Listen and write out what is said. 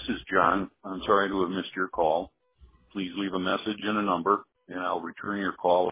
is John. I'm sorry to have missed your call. Please leave a message and a number, and I'll return your call